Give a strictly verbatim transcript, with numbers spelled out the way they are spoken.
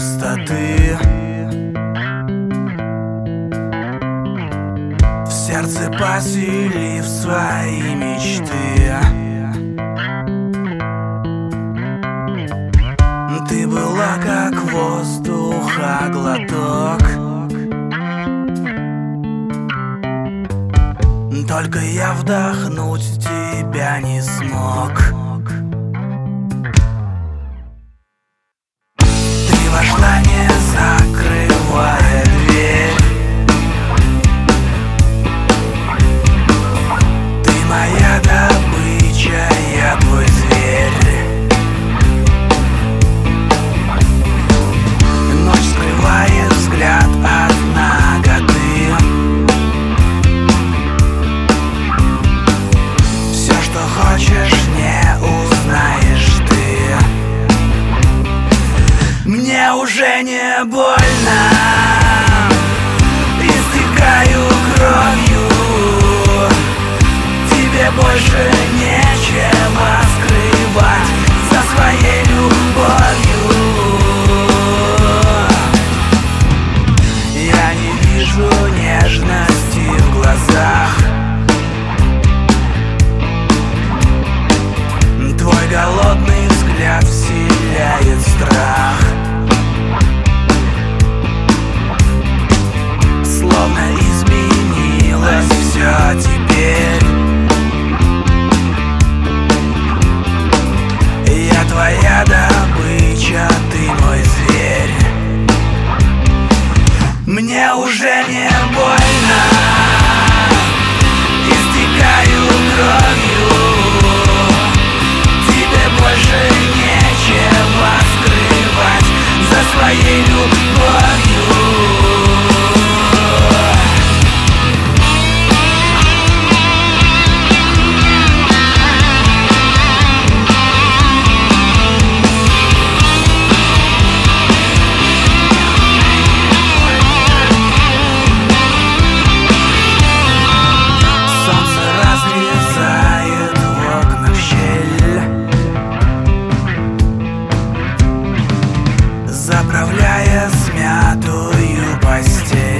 пустоты. В сердце поселив свои мечты. Ты была как воздуха глоток, только я вдохнуть тебя не смог. Ты вошла, не закрывая дверь. Ты моя добыча, я твой зверь. Ночь скрывает взгляд от наготы. Все, что хочешь, не узнаешь ты. Мне уже не больно, истекаю кровью. Тебе больше нечего скрывать за своей любовью. Я не вижу нежности в глазах. Твой голодный взгляд вселяет страх. Словно изменилось все теперь. Я твоя добыча, ты мой зверь. Мне уже не больно, истекаю кровью. Тебе больше нечего скрывать за своей любовью. Заправляя смятую постель.